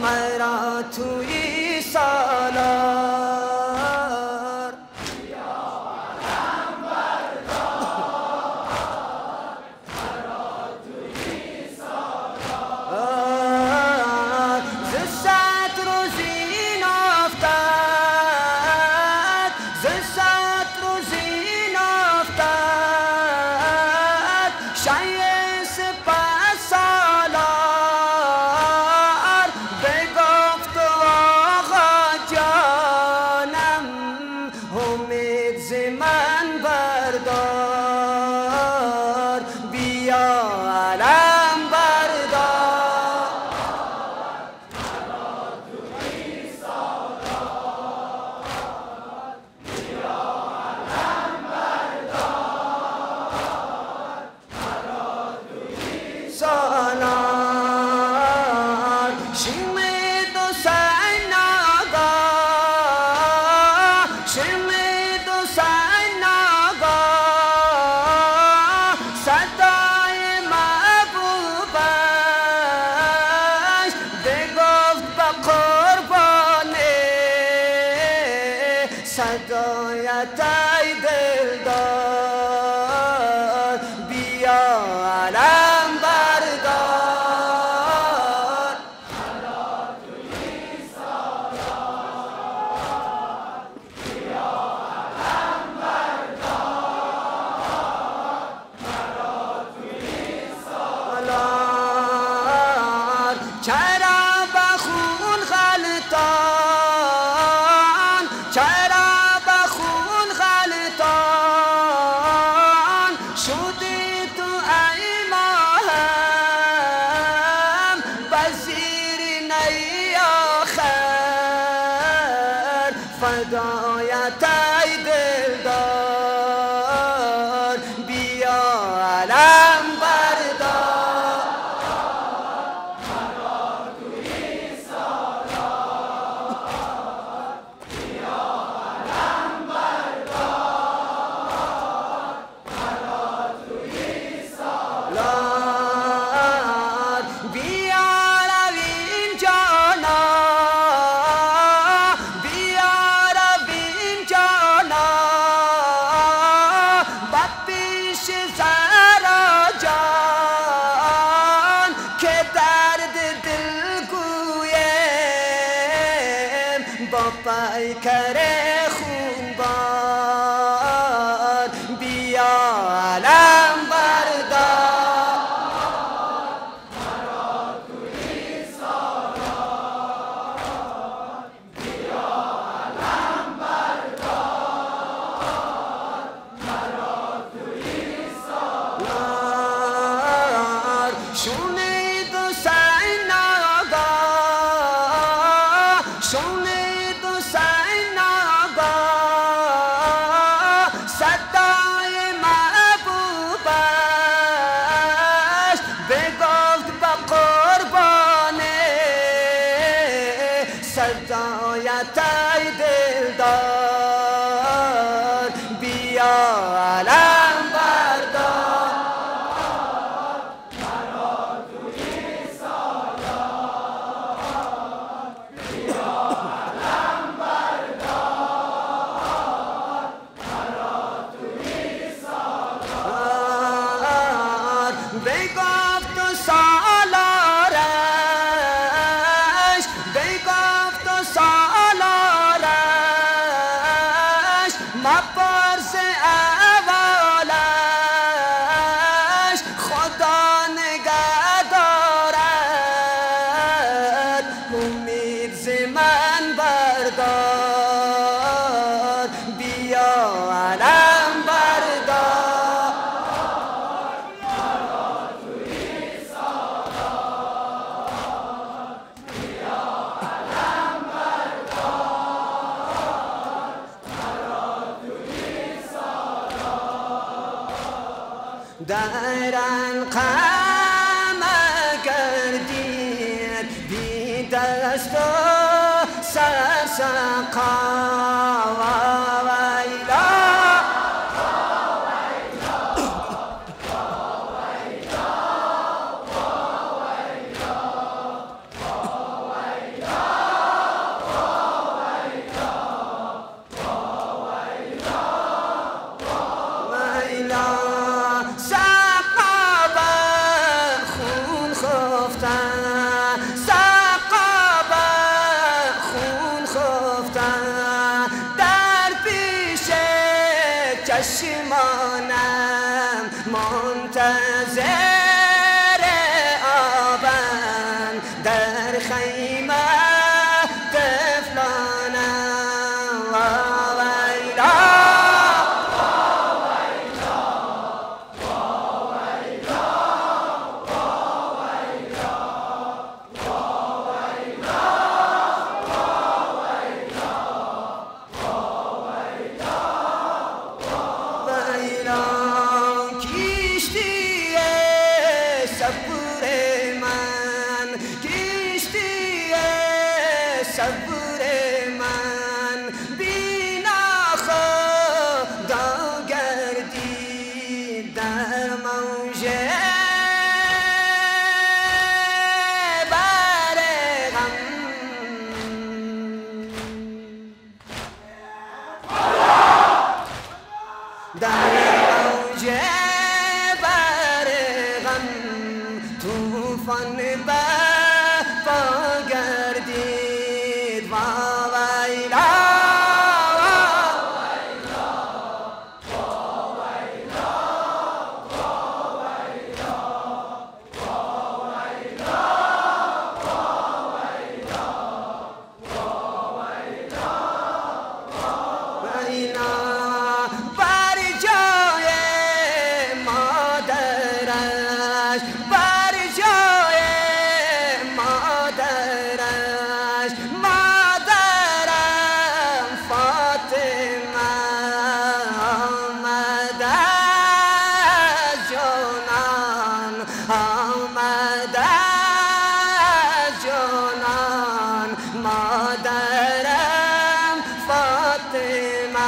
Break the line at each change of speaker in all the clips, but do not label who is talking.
مرا توی سالار صدایتای دلدار بیا علم بردار مرا توی سالار بیا علم بردار مرا توی سالار چرا به خون غلطان چرا فدایتای دلدار بیا علم بردار مرا توی سالار بیا علم بردار مرا توی سالار بیا رویم جانا با پیکر خونبار بیا علم بردار مرا توی سالار بیا علم بردار مرا توی سالار شونید و سین آقا شونید صدای محبوبش بگفت با قربانه صدایتای دلدار بیا علم بردار مرا توی سالار بیا علم بردار بگفت و سالارش بگفت و سالارش مپرس اولش خدا نگه دارد امید ز من بردار بیا علم بردار در القمر گردید بی دست و سرسقا صبر من بینا خدا گردید در موج بر غم در موج بر غم طوفان برپا گردید واویلا بر جای مادرش بر جای مادرش مادرم فاطمه آمد از جنان آمد از جنان مادرم فاطمه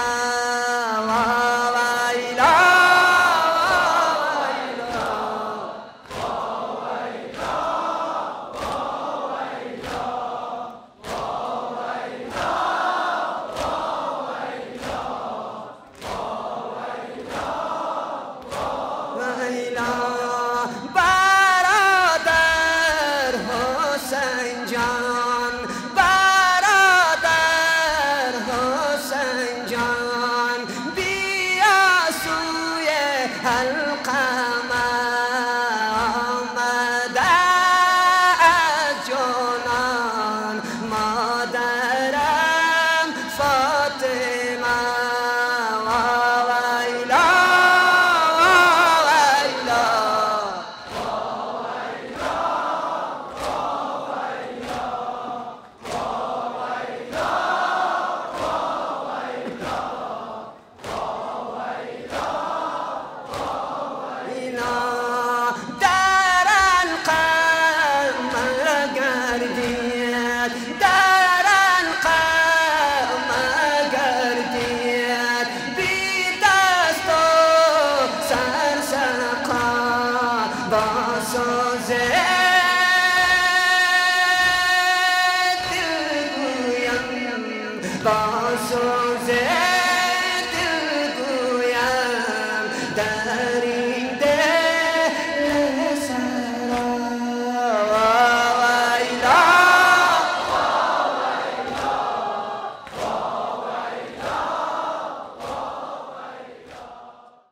برادر حسین جان برادر حسین جان بیا سوی حلقم آمد از جنان مادرم فاطمه با سوز